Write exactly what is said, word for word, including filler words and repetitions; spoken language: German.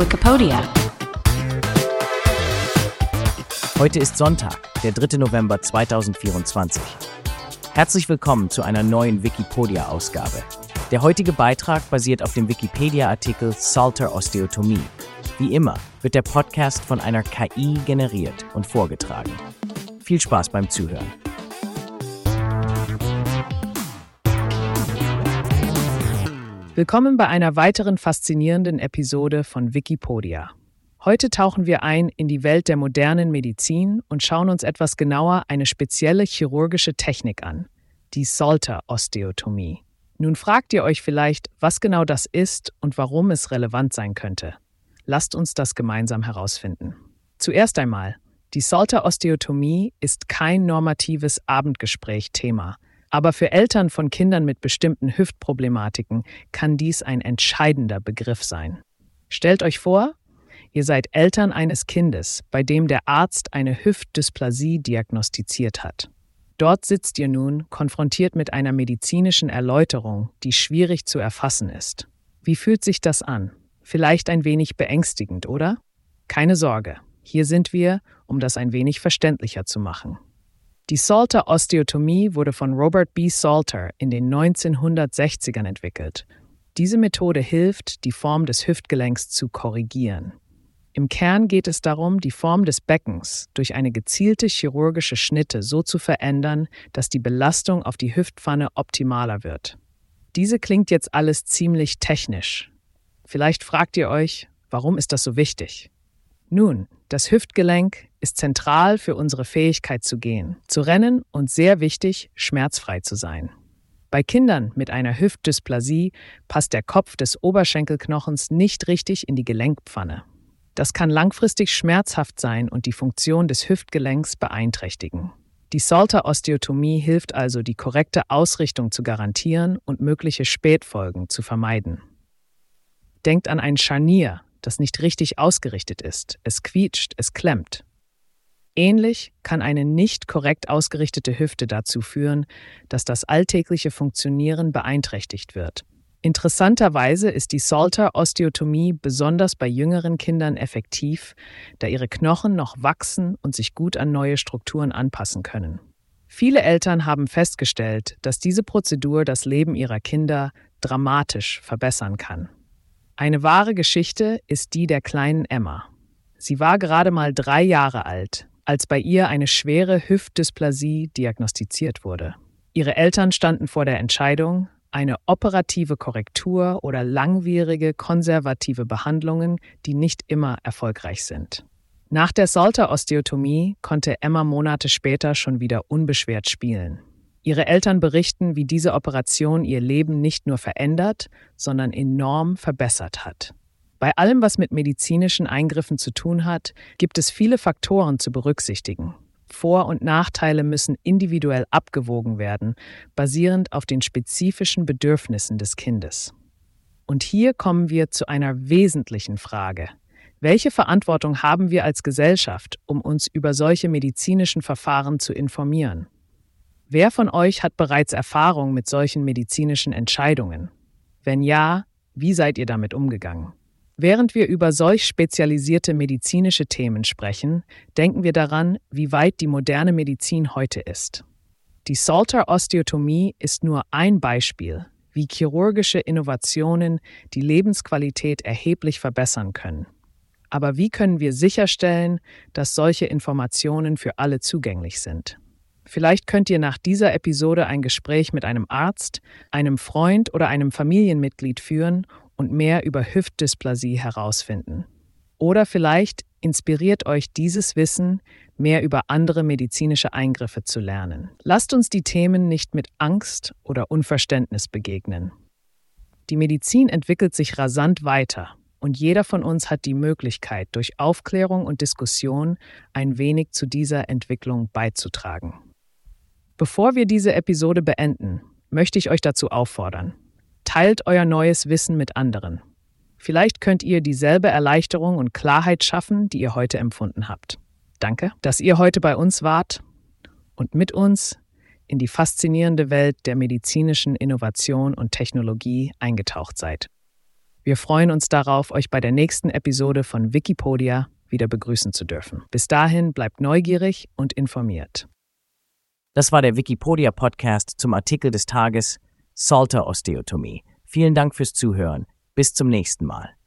Wikipedia. Heute ist Sonntag, der dritte November zweitausendvierundzwanzig. Herzlich willkommen zu einer neuen Wikipedia-Ausgabe. Der heutige Beitrag basiert auf dem Wikipedia-Artikel Salter Osteotomie. Wie immer wird der Podcast von einer K I generiert und vorgetragen. Viel Spaß beim Zuhören. Willkommen bei einer weiteren faszinierenden Episode von Wikipedia. Heute tauchen wir ein in die Welt der modernen Medizin und schauen uns etwas genauer eine spezielle chirurgische Technik an, die Salter Osteotomie. Nun fragt ihr euch vielleicht, was genau das ist und warum es relevant sein könnte. Lasst uns das gemeinsam herausfinden. Zuerst einmal, die Salter Osteotomie ist kein normatives Abendgespräch-Thema. Aber für Eltern von Kindern mit bestimmten Hüftproblematiken kann dies ein entscheidender Begriff sein. Stellt euch vor, ihr seid Eltern eines Kindes, bei dem der Arzt eine Hüftdysplasie diagnostiziert hat. Dort sitzt ihr nun konfrontiert mit einer medizinischen Erläuterung, die schwierig zu erfassen ist. Wie fühlt sich das an? Vielleicht ein wenig beängstigend, oder? Keine Sorge, hier sind wir, um das ein wenig verständlicher zu machen. Die Salter Osteotomie wurde von Robert B. Salter in den neunzehnhundertsechzigern entwickelt. Diese Methode hilft, die Form des Hüftgelenks zu korrigieren. Im Kern geht es darum, die Form des Beckens durch eine gezielte chirurgische Schnitte so zu verändern, dass die Belastung auf die Hüftpfanne optimaler wird. Diese klingt jetzt alles ziemlich technisch. Vielleicht fragt ihr euch, warum ist das so wichtig? Nun, das Hüftgelenk ist zentral für unsere Fähigkeit zu gehen, zu rennen und sehr wichtig, schmerzfrei zu sein. Bei Kindern mit einer Hüftdysplasie passt der Kopf des Oberschenkelknochens nicht richtig in die Gelenkpfanne. Das kann langfristig schmerzhaft sein und die Funktion des Hüftgelenks beeinträchtigen. Die Salter Osteotomie hilft also, die korrekte Ausrichtung zu garantieren und mögliche Spätfolgen zu vermeiden. Denkt an ein Scharnier, das nicht richtig ausgerichtet ist. Es quietscht, es klemmt. Ähnlich kann eine nicht korrekt ausgerichtete Hüfte dazu führen, dass das alltägliche Funktionieren beeinträchtigt wird. Interessanterweise ist die Salter Osteotomie besonders bei jüngeren Kindern effektiv, da ihre Knochen noch wachsen und sich gut an neue Strukturen anpassen können. Viele Eltern haben festgestellt, dass diese Prozedur das Leben ihrer Kinder dramatisch verbessern kann. Eine wahre Geschichte ist die der kleinen Emma. Sie war gerade mal drei Jahre alt, als bei ihr eine schwere Hüftdysplasie diagnostiziert wurde. Ihre Eltern standen vor der Entscheidung, eine operative Korrektur oder langwierige konservative Behandlungen, die nicht immer erfolgreich sind. Nach der Salter Osteotomie konnte Emma Monate später schon wieder unbeschwert spielen. Ihre Eltern berichten, wie diese Operation ihr Leben nicht nur verändert, sondern enorm verbessert hat. Bei allem, was mit medizinischen Eingriffen zu tun hat, gibt es viele Faktoren zu berücksichtigen. Vor- und Nachteile müssen individuell abgewogen werden, basierend auf den spezifischen Bedürfnissen des Kindes. Und hier kommen wir zu einer wesentlichen Frage. Welche Verantwortung haben wir als Gesellschaft, um uns über solche medizinischen Verfahren zu informieren? Wer von euch hat bereits Erfahrung mit solchen medizinischen Entscheidungen? Wenn ja, wie seid ihr damit umgegangen? Während wir über solch spezialisierte medizinische Themen sprechen, denken wir daran, wie weit die moderne Medizin heute ist. Die Salter Osteotomie ist nur ein Beispiel, wie chirurgische Innovationen die Lebensqualität erheblich verbessern können. Aber wie können wir sicherstellen, dass solche Informationen für alle zugänglich sind? Vielleicht könnt ihr nach dieser Episode ein Gespräch mit einem Arzt, einem Freund oder einem Familienmitglied führen und mehr über Hüftdysplasie herausfinden. Oder vielleicht inspiriert euch dieses Wissen, mehr über andere medizinische Eingriffe zu lernen. Lasst uns die Themen nicht mit Angst oder Unverständnis begegnen. Die Medizin entwickelt sich rasant weiter und jeder von uns hat die Möglichkeit, durch Aufklärung und Diskussion ein wenig zu dieser Entwicklung beizutragen. Bevor wir diese Episode beenden, möchte ich euch dazu auffordern. Teilt euer neues Wissen mit anderen. Vielleicht könnt ihr dieselbe Erleichterung und Klarheit schaffen, die ihr heute empfunden habt. Danke, dass ihr heute bei uns wart und mit uns in die faszinierende Welt der medizinischen Innovation und Technologie eingetaucht seid. Wir freuen uns darauf, euch bei der nächsten Episode von Wikipedia wieder begrüßen zu dürfen. Bis dahin bleibt neugierig und informiert. Das war der Wikipedia-Podcast zum Artikel des Tages Salter-Osteotomie. Vielen Dank fürs Zuhören. Bis zum nächsten Mal.